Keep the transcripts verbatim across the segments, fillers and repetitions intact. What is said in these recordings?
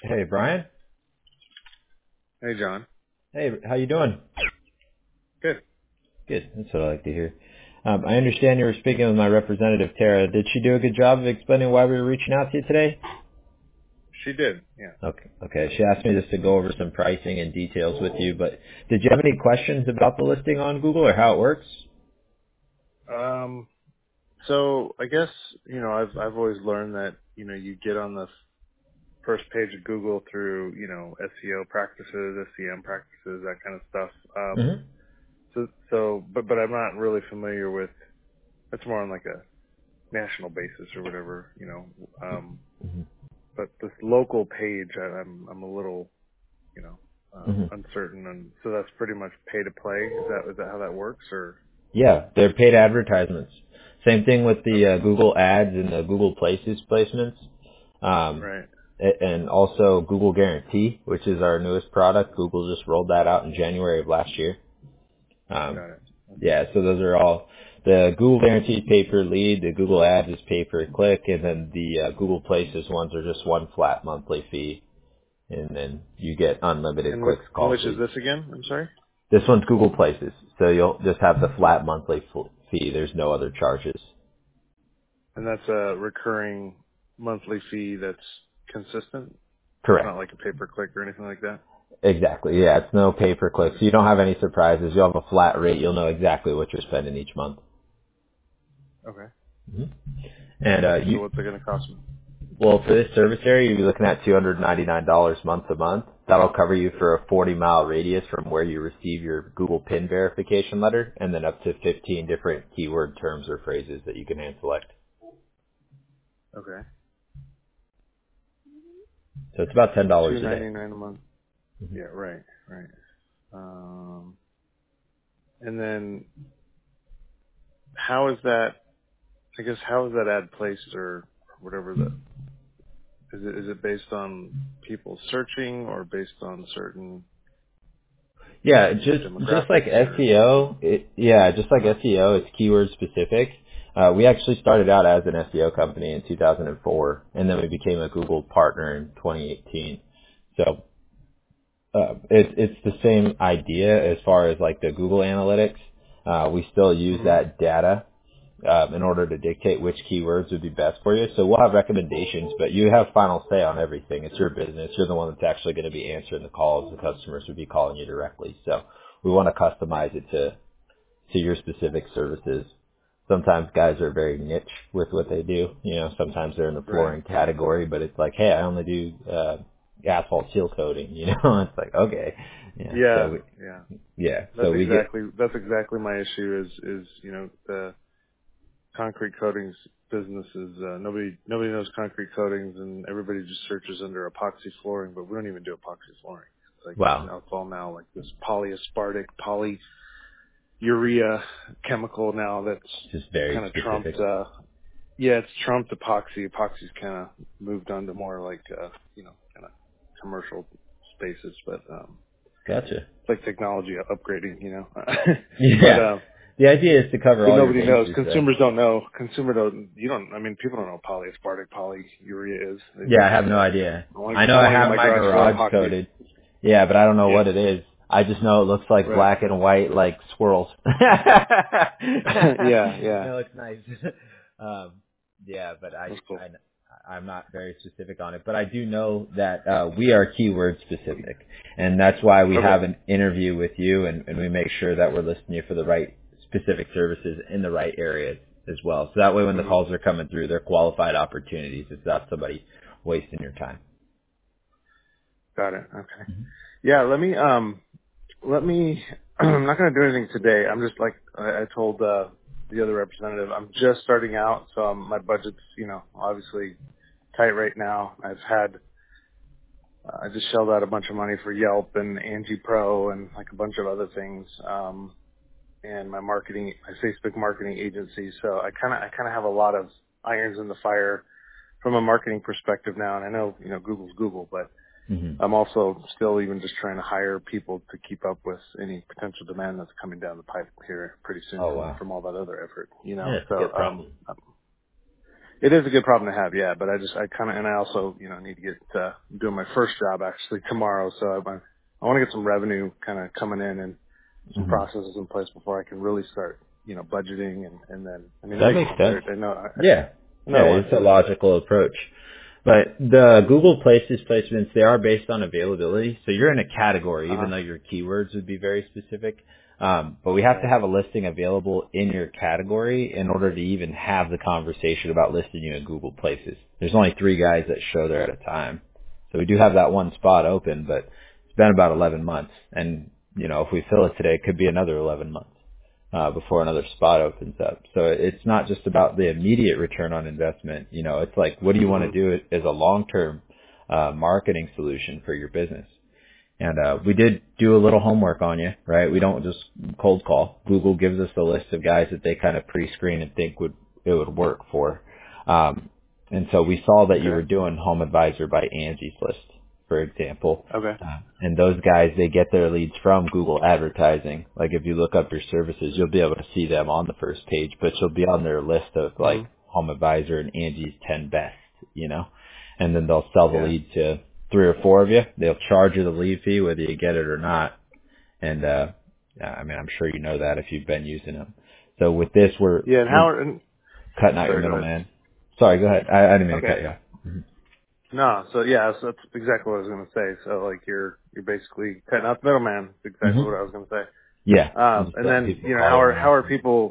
Hey, Brian. Hey, John. Hey, how you doing? Good. Good. That's what I like to hear. Um, I understand you were speaking with my representative, Tara. Did she do a good job of explaining why we were reaching out to you today? She did. Yeah. Okay. Okay. She asked me just to go over some pricing and details with you, but did you have any questions about the listing on Google or how it works? Um. So I guess you know I've I've always learned that you know you get on the first page of Google through you know S E O practices, S E M practices, that kind of stuff. Um. Mm-hmm. So so but but I'm not really familiar with. It's more on like a national basis or whatever. You know. Um. Mm-hmm. But this local page, I, I'm I'm a little you know um, Mm-hmm. uncertain, and so that's pretty much pay to play. Is that is that how that works or? Yeah, they're paid advertisements. Same thing with the uh, Okay. Google Ads and the Google Places placements. Um, Right. a- and also Google Guarantee, which is our newest product. Google just rolled that out in January of last year. Um, Got it. yeah, so those are all the Google Guarantee pay per lead, the Google Ads is pay per click, and then the uh, Google Places ones are just one flat monthly fee, and then you get unlimited And which, clicks, and calls, which is leads. this again? I'm sorry? This one's Google Places, so you'll just have the flat monthly f- fee. There's no other charges. And that's a recurring monthly fee that's consistent? It's not Correct. like a pay-per-click or anything like that? Exactly. Yeah, it's no pay per click, Okay. so you don't have any surprises. You'll have a flat rate. You'll know exactly what you're spending each month. Okay. hmm And uh, So you, what's it going to cost me? well, for this service area, you'll be looking at two hundred ninety-nine dollars month to month. That'll cover you for a forty mile radius from where you receive your Google PIN verification letter, and then up to fifteen different keyword terms or phrases that you can hand select. Okay. So it's about ten dollars Two a day. ninety nine a month. Yeah, right, right. Um, and then how is that? I guess how is that ad placed or whatever the? Is it is it based on people searching or based on certain Yeah, just just like demographics or? S E O, it, yeah, just like S E O, it's keyword specific. Uh, we actually started out as an S E O company in two thousand four, and then we became a Google partner in twenty eighteen. So uh, it, it's the same idea as far as like the Google Analytics. Uh, we still use Hmm. that data um, in order to dictate which keywords would be best for you. So we'll have recommendations, but you have final say on everything. It's your business. You're the one that's actually going to be answering the calls. The customers would be calling you directly. So we want to customize it to, to your specific services. Sometimes guys are very niche with what they do. You know, sometimes they're in the Right. flooring category, but it's like, hey, I only do uh, asphalt seal coating. You know, it's like, okay, yeah. So Yeah, we, yeah. yeah, That's so we get exactly that's exactly my issue. Is is you know the concrete coatings business is uh, nobody nobody knows concrete coatings and everybody just searches under epoxy flooring, but we don't even do epoxy flooring. It's like wow, now it's all now like this polyaspartic polyurea chemical now that's just very kind of trumped. specific. Uh, yeah, it's trumped epoxy. Epoxy's kind of moved on to more like uh, you know kind of commercial spaces, but um, Gotcha. it's like technology upgrading, you know. but Yeah. uh, The idea is to cover but all your nobody knows. bases, though. Consumers don't know. Consumer don't. You don't. I mean, people don't know what polyaspartic polyurea is. They Yeah, just I have say, no you know, idea. I want I to. know I I want to get have my my garage floor garage epoxy. coated. Yeah, but I don't know Yeah. what it is. I just know it looks like Right. black and white, like squirrels. yeah. Yeah. No, it's nice. um, yeah, but I, That's cool. I, I'm not very specific on it. But I do know that uh, we are keyword specific, and that's why we Okay. have an interview with you, and, and we make sure that we're listing you for the right specific services in the right areas as well. So that way, when the Hmm. calls are coming through, they're qualified opportunities. It's not somebody wasting your time. Got it. Okay. Yeah. Let me. Um. Let me. I'm not going to do anything today. I'm just like I, I told uh, the other representative. I'm just starting out, so um, my budget's you know obviously tight right now. I've had Uh, I just shelled out a bunch of money for Yelp and Angie Pro and like a bunch of other things. Um, and my marketing, my Facebook marketing agency. So I kind of, I kind of have a lot of irons in the fire from a marketing perspective now. And I know, you know, Google's Google, but hmm I'm also still even just trying to hire people to keep up with any potential demand that's coming down the pipe here pretty soon Oh from, wow. from all that other effort, you Yeah, know? it's a So, good um, problem. it is a good problem to have, yeah. But I just, I kind of, and I also, you know, need to get uh, doing my first job actually tomorrow. So I, I want to get some revenue kind of coming in and some Mm-hmm. processes in place before I can really start, you know, budgeting and and then, I mean, it That makes makes sense. sense. I, I know, I, Yeah. I know Yeah, I want it's to a do it. logical approach. But the Google Places placements, they are based on availability. So you're in a category, Uh even huh. though your keywords would be very specific. Um, but we have to Right. have a listing available in your category in order to even have the conversation about listing you in Google Places. There's only three guys that show there at a time. So we do have that one spot open, but it's been about eleven months. And, you know, if we fill it today, it could be another eleven months. Uh, before another spot opens up. So it's not just about the immediate return on investment. You know, it's like, what do you want to Mhm. do as a long-term uh, marketing solution for your business? And uh, we did do a little homework on you, right? We don't just cold call. Google gives us a list of guys that they kind of pre-screen and think would it would work for. Um, and so we saw that you were Okay. doing Home Advisor by Angie's List, for example. Okay. Uh, and those guys, they get their leads from Google advertising. Like if you look up your services, you'll be able to see them on the first page, but you'll be on their list of like Mhm. Home Advisor and Angie's ten best, you know, and then they'll sell the Yeah. lead to three or four of you. They'll charge you the lead fee whether you get it or not. And, uh, I mean, I'm sure you know that if you've been using them. So with this, we're, Yeah. And we're how? And, cutting out your sorry. Go ahead. middleman. Sorry, go ahead. I, I didn't mean to cut Okay. you off. Mhm. No. So yeah. So that's exactly what I was going to say. So like you're you're basically cutting out the middleman. That's exactly hmm what I was going to say. Yeah. I'm Um, just and letting then people you know call how you are when how they are people?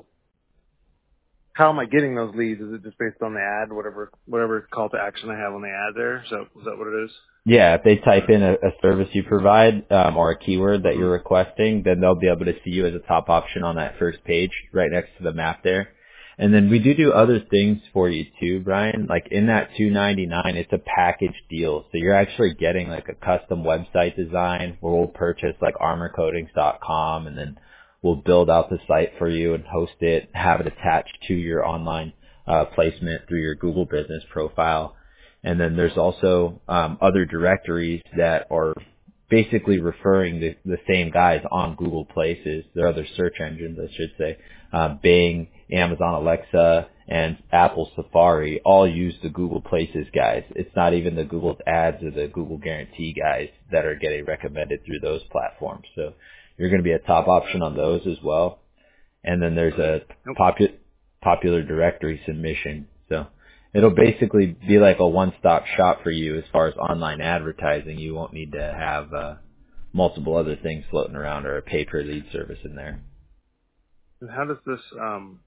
How am I getting those leads? Is it just based on the ad, whatever whatever call to action I have on the ad there? So is that what it is? Yeah, if they type in a, a service you provide um, or a keyword that you're Mhm. requesting, then they'll be able to see you as a top option on that first page right next to the map there. And then we do do other things for you too, Brian. Like in that two ninety-nine, it's a package deal. So you're actually getting like a custom website design where we'll purchase like armor coatings dot com and then we'll build out the site for you and host it, have it attached to your online uh, placement through your Google business profile. And then there's also um, other directories that are basically referring the, the same guys on Google Places. There are other search engines, I should say. Uh, Bing, Amazon Alexa, and Apple Safari all use the Google Places guys. It's not even the Google Ads or the Google Guarantee guys that are getting recommended through those platforms. So you're going to be a top option on those as well. And then there's a Nope. popu- popular directory submission. So it'll basically be like a one-stop shop for you as far as online advertising. You won't need to have uh, multiple other things floating around or a pay-per-lead service in there. And how does this um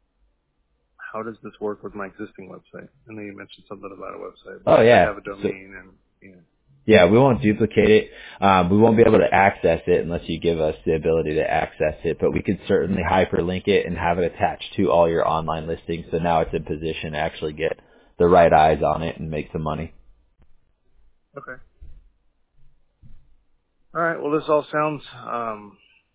how does this work with my existing website? I know you mentioned something about a website, but Oh I, I yeah. have a So domain and you know. yeah, we won't duplicate it. Um, we won't be able to access it unless you give us the ability to access it, but we could certainly hyperlink it and have it attached to all your online listings. So now it's in position to actually get the right eyes on it and make some money. Okay. All right. Well, this all sounds um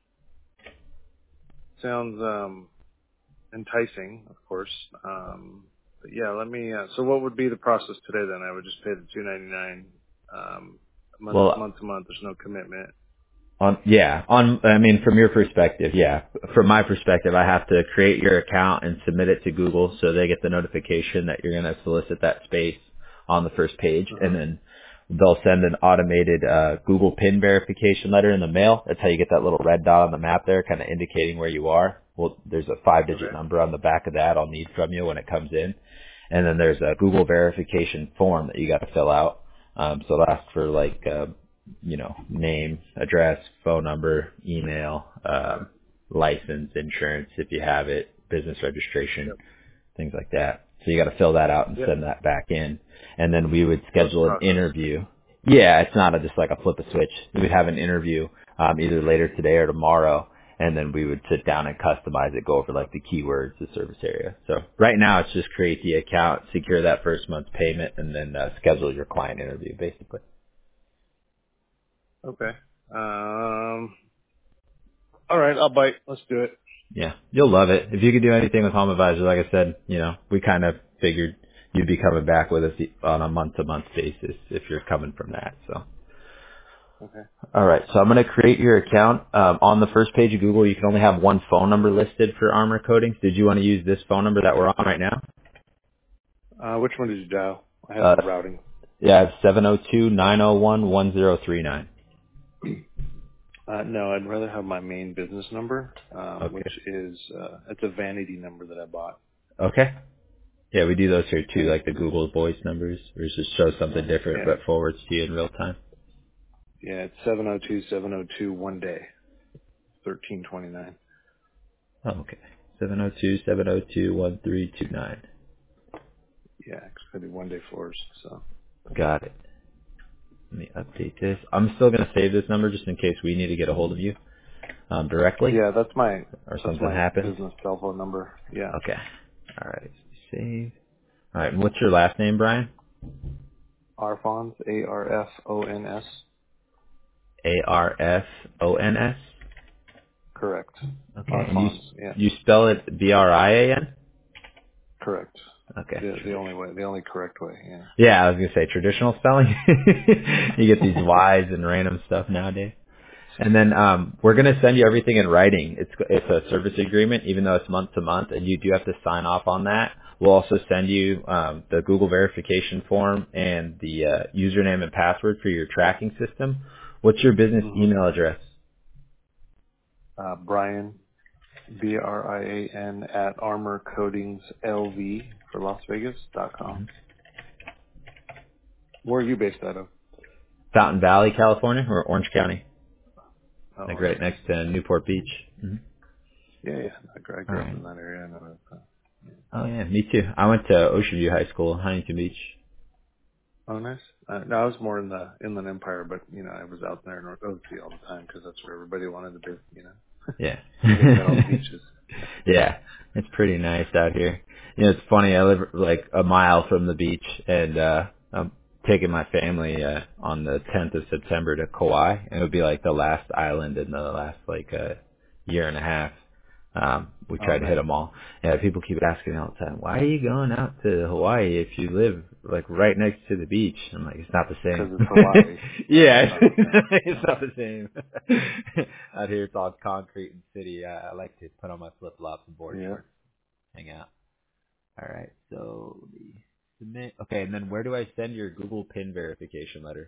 sounds um enticing, of course. Um, but yeah, let me. Uh, so, what would be the process today? Then I would just pay the two ninety nine um, month Well, month to month. There's no commitment. On yeah, on I mean from your perspective, yeah. From my perspective, I have to create your account and submit it to Google so they get the notification that you're going to solicit that space on the first page, Uh-huh. and then they'll send an automated uh, Google PIN verification letter in the mail. That's how you get that little red dot on the map there, kind of indicating where you are. Well, there's a five-digit Okay. number on the back of that I'll need from you when it comes in, and then there's a Google verification form that you got to fill out. Um, so it'll ask for like. Uh, you know, name, address, phone number, email, um, license, insurance if you have it, business registration, Yep. things like that. So you got to fill that out and Yep. send that back in, and then we would So it's a schedule an process. interview. Yeah, it's not a, just like a flip a switch. We would have an interview um, either later today or tomorrow, and then we would sit down and customize it, go over like the keywords, the service area. So right now it's just create the account, secure that first month's payment, and then uh, schedule your client interview basically. Okay. Um. All right. I'll bite. Let's do it. Yeah, you'll love it. If you could do anything with Home Advisor, like I said, you know, we kind of figured you'd be coming back with us on a month-to-month basis if you're coming from that. So, Okay. all right. So I'm going to create your account. Um, on the first page of Google, you can only have one phone number listed for Armor Coatings. Did you want to use this phone number that we're on right now? Uh, which one did you dial? I have Uh, the routing. yeah, it's seven oh two, nine oh one, one oh three nine. Uh, no, I'd rather have my main business number, um, Okay. which is, uh, it's a vanity number that I bought. Okay. Yeah, we do those here too, And, like the Google Voice numbers, where it just shows something different yeah, but forwards to you in real time. yeah, it's seven oh two, seven oh two, one day, thirteen twenty-nine. Oh, okay. seven oh two, seven oh two, one three two nine. Yeah, it's going to be one day floors, so. Got it. Let me update this. I'm still going to save this number just in case we need to get a hold of you um, directly Yeah, that's my, or that's something my happens. business cell phone number. Yeah. Okay. All right. Save. All right. And what's your last name, Brian? Arfons, A R F O N S. A R F O N S. Correct. Okay. And you Arfons, yeah, you spell it B R I A N? correct. Okay. The, the only way, the only correct way, yeah. Yeah, I was gonna say traditional spelling. You get these Y's and random stuff nowadays. And then um, we're gonna send you everything in writing. It's it's a service agreement, even though it's month to month, and you do have to sign off on that. We'll also send you um, the Google verification form and the uh, username and password for your tracking system. What's your business hmm email address? Uh, Brian, B R I A N at Armor Coatings L V for Las Vegas dot com. Where are you based out of? Fountain Valley, California, or Orange County, Oh, like Orange right County. next to Newport Beach. hmm Yeah, yeah. I grew, I All grew up right. in that area. I know that. uh, Oh yeah, me too. I went to Ocean View High School, Huntington Beach. Oh, nice. Uh, no, I was more in the Inland Empire, but you know, I was out there in North O C all the time because that's where everybody wanted to be. You know, Yeah. you guys got all the beaches. Yeah, it's pretty nice out here. You know, it's funny. I live like a mile from the beach, and uh I'm taking my family uh on the tenth of September to Kauai, and it would be like the last island in the last like uh, year and a half. Um, we Oh tried to hit man, them all. Yeah, people keep asking me all the time, why are you going out to Hawaii if you live like right next to the beach? I'm like, it's not the because same. it's Hawaii. Yeah, Yeah, it's not the same. it's Yeah. not the same. Out here it's all concrete and city. I, I like to put on my flip flops and board Yeah. shorts, hang out. All right, so let me submit. Okay, and then where do I send your Google PIN verification letter?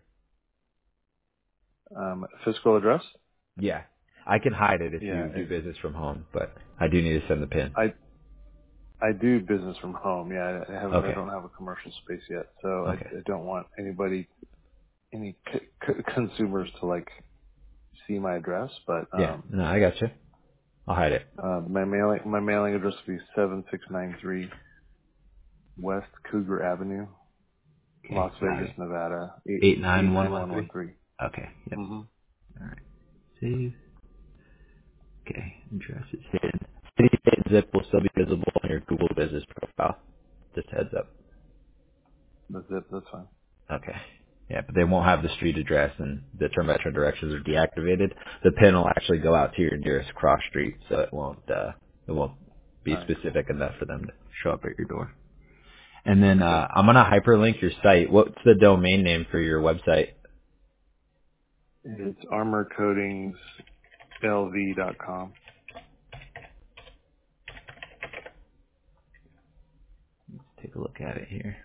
Um, physical address? Yeah, I can hide it if Yeah. you do It, business from home, but I do need to send the PIN. I I do business from home. Yeah, I have I Okay. don't have a commercial space yet, so I, Okay. I don't want anybody any c- c- consumers to like see my address, but Yeah. um, No, I got you. I'll hide it. uh, my mailing my mailing address would be seven six nine three West Cougar Avenue, Okay. Las Got Vegas, it. Nevada eight Eight eight nine one nine one one one three. three. Okay. Yep. Mhm. All right. Save. Okay. Address is hidden. City, state, and zip will still be visible on your Google Business profile. Just heads up. That's it. That's fine. Okay. Yeah, but they won't have the street address, and the term metro directions are deactivated. The pin will actually go out to your nearest cross street, so it won't uh, it won't be All right. Cool. specific enough for them to show up at your door. And then Cool. uh, I'm gonna hyperlink your site. What's the domain name for your website? It's armor coatings L V dot com. Take a look at it here.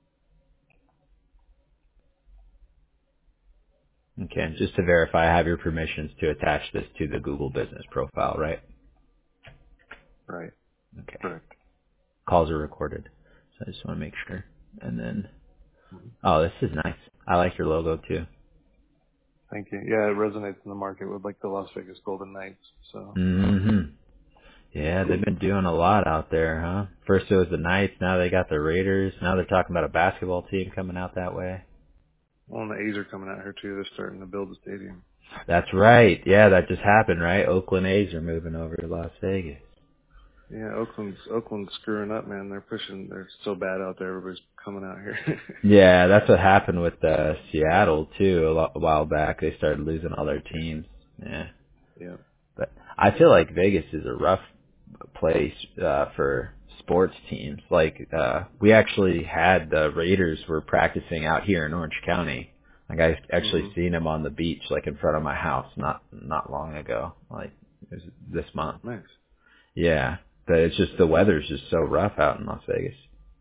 Okay, and just to verify, I have your permissions to attach this to the Google Business profile, right? Right. Okay. Correct. Calls are recorded, so I just want to make sure. And then, Mhm. oh, this is nice. I like your logo too. Thank you. Yeah, it resonates in the market with like the Las Vegas Golden Knights. So hmm Yeah, they've been doing a lot out there, huh? First it was the Knights, now they got the Raiders, now they're talking about a basketball team coming out that way. well, and the A's are coming out here too. They're starting to build a stadium. That's right. Yeah, that just happened, right? Oakland A's are moving over to Las Vegas. Yeah, Oakland's Oakland's screwing up, man. They're pushing. They're so bad out there. Everybody's coming out here. Yeah, that's what happened with uh, Seattle too. A, lo- a while back, they started losing all their teams. Yeah, Yeah. but I feel like Vegas is a rough place uh, for sports teams. Like uh, we actually had the Raiders were practicing out here in Orange County. Like I actually Mhm. seen them on the beach, like in front of my house, not not long ago. Like it was this month. Nice. Yeah, but it's just the weather's just so rough out in Las Vegas.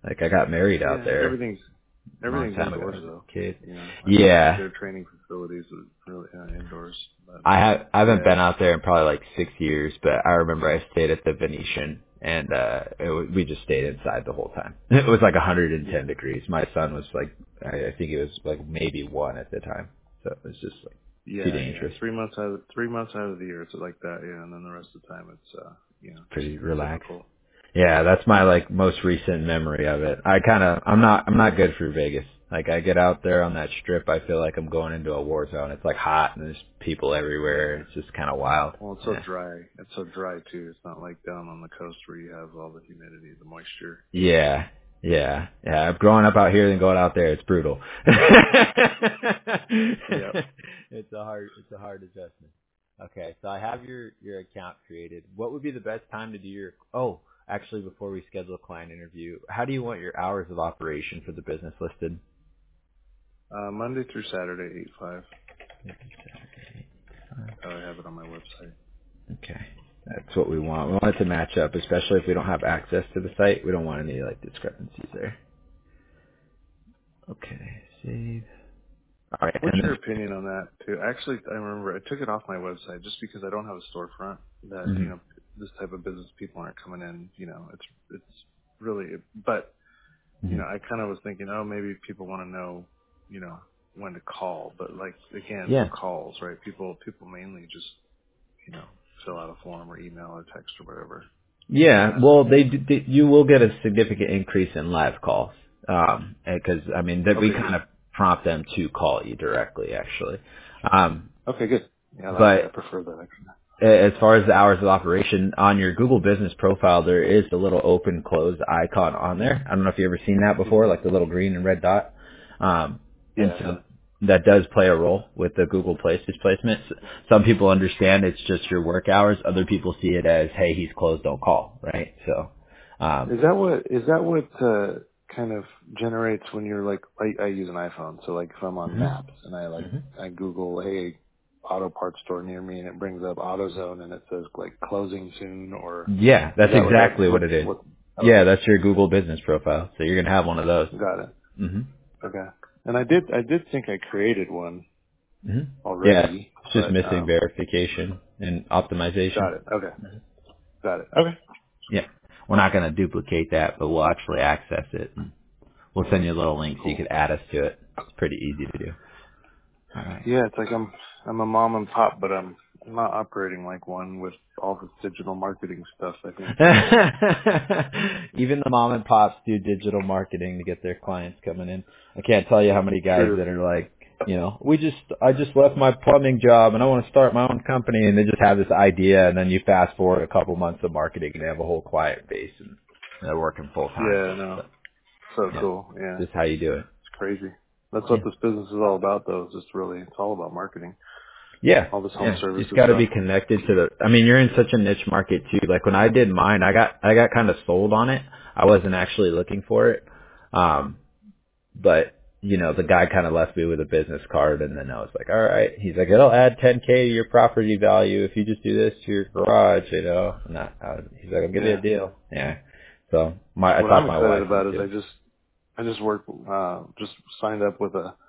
Like I got married out Yeah, there everything's a long everything's time ago indoors as though. a kid. You know, I Yeah. their training facilities are really uh, indoors. But, I have I haven't yeah. been out there in probably like six years, but I remember I stayed at the Venetian and uh it was, we just stayed inside the whole time. It was like one hundred ten Yeah. degrees. My son was like I, I think it was like maybe one at the time, so it was just like too Yeah, yeah. dangerous. Three months out of three months out of the year it's like that, yeah, and then the rest of the time it's uh you know, Pretty just relaxed. typical. Yeah, that's my like most recent memory of it. I kind of I'm not I'm not good for Vegas. Like I get out there on that strip, I feel like I'm going into a war zone. It's like hot and there's people everywhere. Yeah. It's just kind of wild. Well, it's so Yeah. dry. It's so dry too. It's not like down on the coast where you have all the humidity, the moisture. Yeah. Yeah. Yeah. Growing up out here and going out there, it's brutal. Yep. It's a hard it's a hard adjustment. Okay, so I have your your account created. What would be the best time to do your oh, actually before we schedule a client interview, how do you want your hours of operation for the business listed? Uh Monday through Saturday, eight five. Oh, I have it on my website. Okay. That's what we want. We want it to match up, especially if we don't have access to the site. We don't want any like discrepancies there. Okay, save. All right. What's And your then, opinion on that too? Actually, I remember I took it off my website just because I don't have a storefront. That you mhm. know, this type of business people aren't coming in. You know, it's it's really. But you know, Mhm. I kind of was thinking, oh, maybe people want to know, you know, when to call. But like again, who Yeah. calls, right? People people mainly just you know fill out a form or email or text or whatever. Yeah. That Well, they, they you will get a significant increase in live calls. Um, because I mean that we okay, kind good. of prompt them to call you directly, actually. Um, Okay, good. Yeah, I like that. I but prefer that actually. as far as the hours of operation on your Google Business profile, there is a little open close icon on there. I don't know if you ever seen that before, hmm like the little green and red dot. Um, and Yeah, I so have. that does play a role with the Google Places placement. Some people understand it's just your work hours. Other people see it as, hey, he's closed, don't call, right? So, um, Is that what is that what uh, kind of generates when you're like I, I use an iPhone, so like if I'm on mhm, Maps and I like mhm. I Google hey auto parts store near me and it brings up AutoZone and it says like closing soon or Yeah, is that's that what that exactly what what it is. what Yeah, okay that's your Google Business profile. So you're going to have one of those. got it hmm okay and I did I did think I created one hmm Yeah, already it's just but missing um verification and optimization. got it okay got it okay Yeah. We're not going to duplicate that, but we'll actually access it. And we'll send you a little link so you cool can add us to it. It's pretty easy to do. All right. yeah it's like I'm I'm a mom and pop but I'm I'm not operating like one with all this digital marketing stuff I think. Even the mom and pops do digital marketing to get their clients coming in. I can't tell you how many guys True. that are like, you know, we just, I just left my plumbing job and I want to start my own company, and they just have this idea, and then you fast forward a couple months of marketing and they have a whole client base and they're working full time. Yeah, no. But So yeah, cool. Yeah. just how you do it. It's crazy. That's Yeah. what this business is all about though. It's just really, it's all about marketing. Yeah. All this home Yeah. You just services got to stuff. be connected to the, I mean, you're in such a niche market too. Like when I did mine, I got, I got kind of sold on it. I wasn't actually looking for it. Um, but you know, the guy kind of left me with a business card, and then I was like, all right. He's like, it'll add ten K to your property value if you just do this to your garage, you know. And I, I was, he's like, I'll give you a Yeah. deal. Yeah. So my, I What I'm thought my excited wife about would is too. I just, I just work, uh, just signed up with a,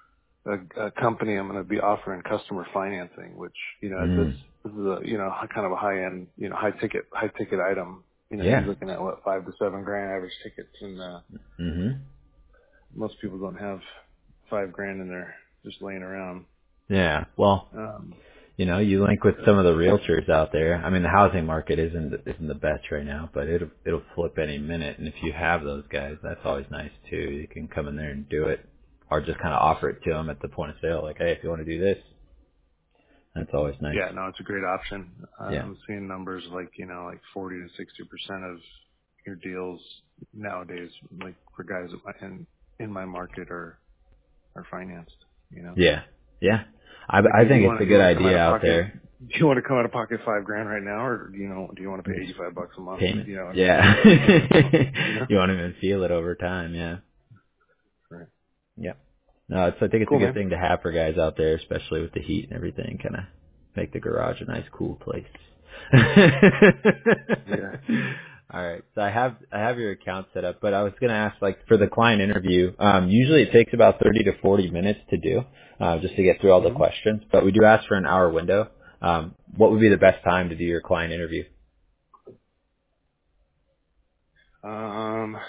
a, a company. I'm going to be offering customer financing, which, you know, this, Mm. this is a, you know, kind of a high end, you know, high ticket, high ticket item. You know, you're Yeah. looking at what, five to seven grand average tickets and, uh, Mhm. most people don't have five grand in there just laying around. Yeah. Well, Um, you know, you link with some of the realtors out there. I mean, the housing market isn't isn't the best right now, but it'll it'll flip any minute. And if you have those guys, that's always nice too. You can come in there and do it, or just kind of offer it to them at the point of sale, like, hey, if you want to do this, that's always nice. Yeah, no, it's a great option. Uh, Yeah. I'm seeing numbers like, you know, like forty to sixty percent of your deals nowadays, like for guys in, in my market are, are financed, you know? Yeah. Yeah. I Like, I you think it's want a to, you good want to come out idea of out pocket, there. do you want to come out of pocket five grand right now or do you know, do you want to pay Just eighty-five bucks a month? payment. You know, and Yeah. you know? You won't even feel it over time. Yeah. Right. Yeah. No, it's, I think it's a Cool, good man. thing to have for guys out there, especially with the heat and everything. Kind of make the garage a nice, cool place. Yeah. All right. So I have I have your account set up, but I was going to ask, like, for the client interview, um, usually it takes about thirty to forty minutes to do, uh, just to get through all the Mm-hmm. questions. But we do ask for an hour window. Um, what would be the best time to do your client interview? Um,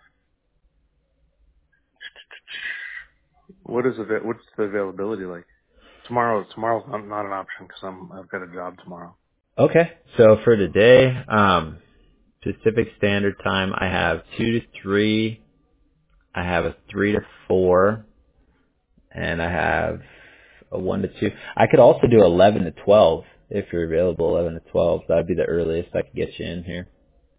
what is it? What's the availability like? Tomorrow, tomorrow's not, not an option because I'm I've got a job tomorrow. Okay. So for today, um, Pacific Standard Time, I have two to three. I have a three to four, and I have a one to two. I could also do eleven to twelve if you're available. Eleven to twelve. That'd be the earliest I could get you in here.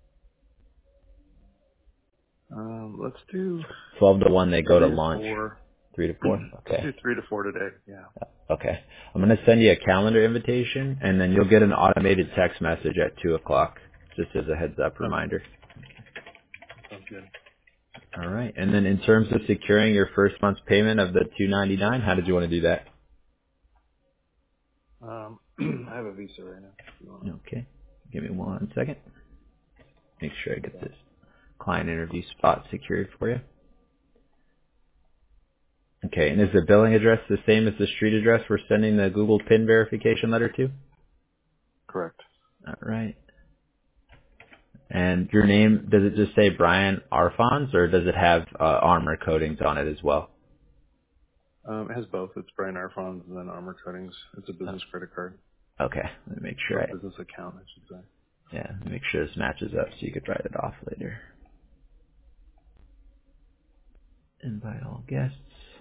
Um, let's do Twelve to one, they go to three to lunch. four. Three to four. Let's Okay. do three to four today. Yeah. Okay. I'm gonna send you a calendar invitation, and then you'll get an automated text message at two o'clock, just as a heads up Okay. reminder. Sounds good. All right. And then in terms of securing your first month's payment of the two ninety-nine, how did you want to do that? Um, I have a visa right now. If you want Okay. Give me one second. Make sure I get to. this client interview spot secured for you. Okay. And is the billing address the same as the street address we're sending the Google PIN verification letter to? Correct. All right. And your name, does it just say Brian Arfons, or does it have uh, armor coatings on it as well? Um, it has both. It's Brian Arfons and then Armor Coatings. It's a business credit card. Okay. Let me make sure Or I, business account, I should say. yeah, let me make sure this matches up so you could write it off later. Invite all guests.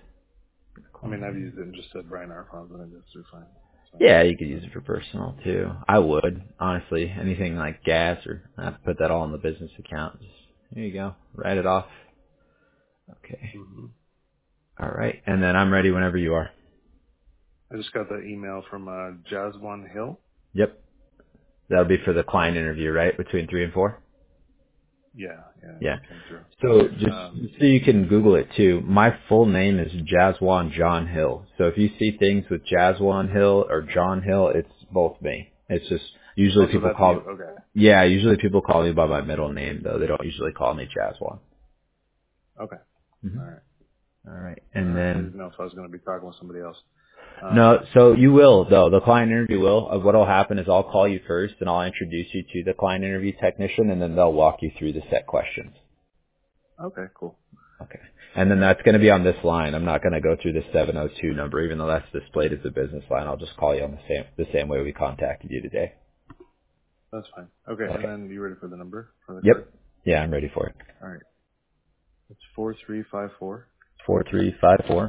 I mean, I've used it and just said Brian Arfons and it goes through fine. So. Yeah, you could use it for personal too. I would, honestly. Anything like gas or I have to put that all in the business account. Just, here you go. Write it off. Okay. Mm-hmm. All right. And then I'm ready whenever you are. I just got the email from uh, Jaswan Hill. Yep. That'll be for the client interview, right? Between three and four? Yeah, yeah, it Yeah. just came through. So just Um, so you can Google it too, my full name is Jaswan John Hill. So if you see things with Jaswan Hill or John Hill, it's both me. It's just usually oh, so people that's you. call, Okay. yeah, usually people call me by my middle name though. They don't usually call me Jaswan. Okay. hmm All right. All right. All And right. I then didn't know if I was going to be talking with somebody else. Um, no, so you will though. The client interview will. Uh, What'll happen is I'll call you first and I'll introduce you to the client interview technician and then they'll walk you through the set questions. okay, cool. Okay. And then that's going to be on this line. I'm not going to go through the seven oh two number, even though that's displayed as a business line. I'll just call you on the same the same way we contacted you today. That's fine. Okay, and Okay. then you ready for the number for the card? Yep. Yeah, I'm ready for it. All right. It's four three five four Four three five four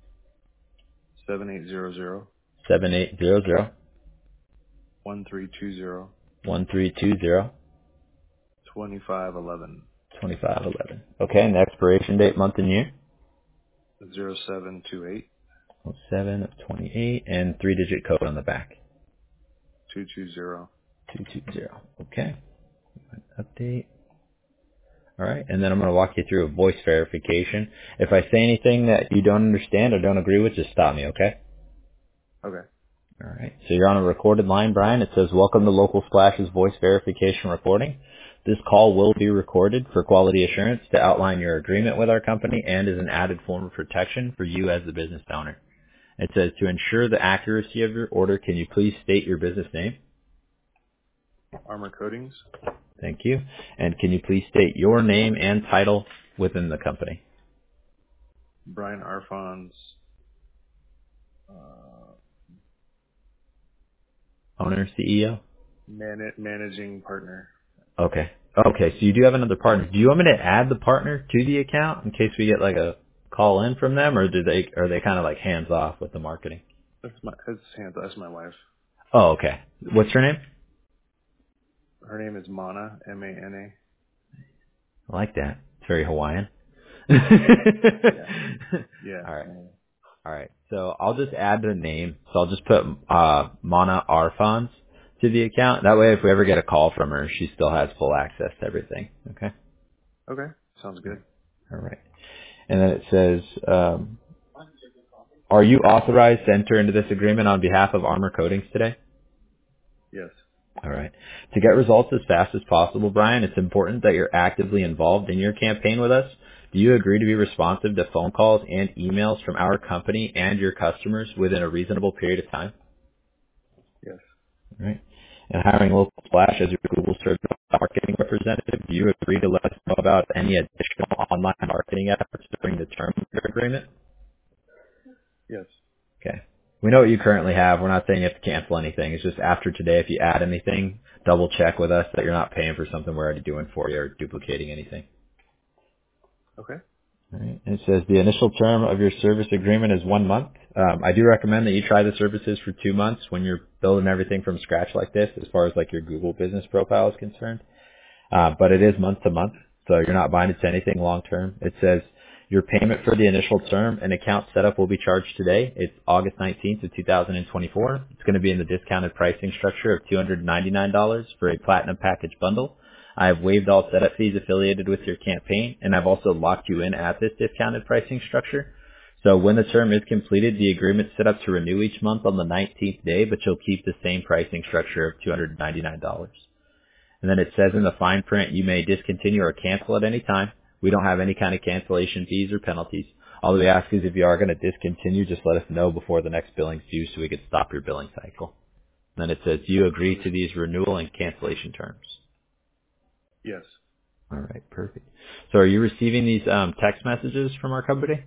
seven eight zero zero seven eight zero zero one three two zero one three two zero twenty five eleven twenty five eleven. Okay. And the expiration date, month and year. zero seven two eight oh seven of twenty-eight and three digit code on the back. two two zero. two two zero. Okay. Update. All right. And then I'm going to walk you through a voice verification. If I say anything that you don't understand or don't agree with, just stop me, okay? Okay. All right. So you're on a recorded line, Brian. It says, welcome to Local Splash's voice verification recording. This call will be recorded for quality assurance to outline your agreement with our company and as an added form of protection for you as the business owner. It says, to ensure the accuracy of your order, can you please state your business name? Armor Coatings. Thank you. And can you please state your name and title within the company? Brian Arfons. Uh, Owner, C E O? man- managing partner. Okay. Okay, so you do have another partner. Do you want me to add the partner to the account in case we get like a call in from them, or do they are they kind of like hands off with the marketing? That's my. That's Hannah. That's my wife. Oh, okay. What's her name? Her name is Mana. M A N I like that. It's very Hawaiian. A. Yeah. Yeah. All right. yeah. All right. So I'll just add the name. So I'll just put uh Mana Arfons to the account. That way, if we ever get a call from her, she still has full access to everything. Okay. Okay. Sounds good. All right. And then it says, um, are you authorized to enter into this agreement on behalf of Armor Coatings today? Yes. All right. To get results as fast as possible, Brian, it's important that you're actively involved in your campaign with us. Do you agree to be responsive to phone calls and emails from our company and your customers within a reasonable period of time? Yes. All right. And hiring Local Splash as your Google Search marketing representative, do you agree to let us know about any additional online marketing efforts during the term of your agreement? Yes. Okay. We know what you currently have. We're not saying you have to cancel anything. It's just after today, if you add anything, double check with us that you're not paying for something we're already doing for you or duplicating anything. Okay. All right. And it says the initial term of your service agreement is one month. Um, I do recommend that you try the services for two months when you're building everything from scratch like this, as far as like your Google business profile is concerned. Uh, but it is month to month, so you're not binded to anything long term. It says your payment for the initial term and account setup will be charged today. It's August nineteenth of two thousand twenty-four. It's going to be in the discounted pricing structure of two hundred ninety-nine dollars for a platinum package bundle. I have waived all setup fees affiliated with your campaign, and I've also locked you in at this discounted pricing structure. So when the term is completed, the agreement's set up to renew each month on the nineteenth day, but you'll keep the same pricing structure of two hundred ninety-nine dollars. And then it says in the fine print, you may discontinue or cancel at any time. We don't have any kind of cancellation fees or penalties. All we ask is if you are going to discontinue, just let us know before the next billing's due so we can stop your billing cycle. And then it says, do you agree to these renewal and cancellation terms? Yes. All right, perfect. So are you receiving these um, text messages from our company?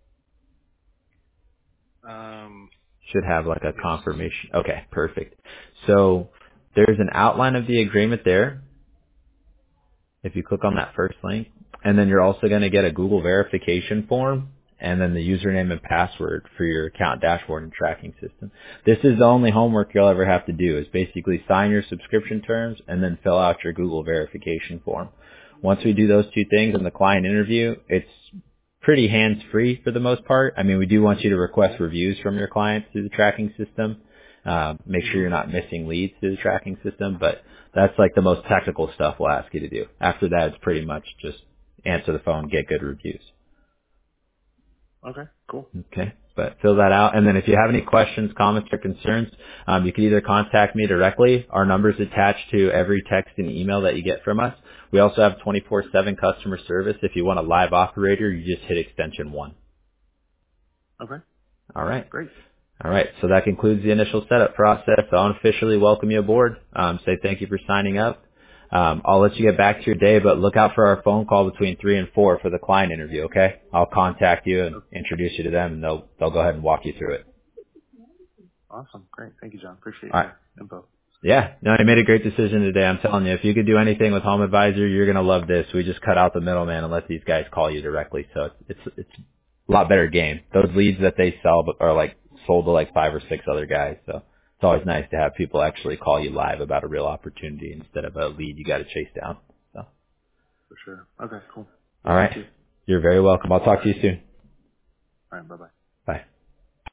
Um, Should have like a yes. confirmation. Okay, perfect. So there's an outline of the agreement there. If you click on that first link, and then you're also going to get a Google verification form and then the username and password for your account dashboard and tracking system. This is the only homework you'll ever have to do is basically sign your subscription terms and then fill out your Google verification form. Once we do those two things in the client interview, it's pretty hands-free for the most part. I mean, we do want you to request reviews from your clients through the tracking system. Uh, make sure you're not missing leads through the tracking system, but that's like the most technical stuff we'll ask you to do. After that, it's pretty much just answer the phone, get good reviews. Okay, cool. Okay, but fill that out. And then if you have any questions, comments, or concerns, um, you can either contact me directly. Our number's attached to every text and email that you get from us. We also have twenty-four seven customer service. If you want a live operator, you just hit extension one. Okay. All right. Great. All right. So that concludes the initial setup process. I'll officially welcome you aboard. Um, say thank you for signing up. Um, I'll let you get back to your day, but look out for our phone call between three and four for the client interview. Okay? I'll contact you and introduce you to them, and they'll they'll go ahead and walk you through it. Awesome. Great. Thank you, John. Appreciate All right. your info. Yeah. No, you made a great decision today. I'm telling you, if you could do anything with Home Advisor, you're gonna love this. We just cut out the middleman and let these guys call you directly. So it's it's, it's a lot better game. Those leads that they sell are like sold to like five or six other guys. So it's always nice to have people actually call you live about a real opportunity instead of a lead you got to chase down. So. For sure. Okay, cool. All right. Thank you. You're very welcome. I'll talk to you soon. All right. Bye-bye.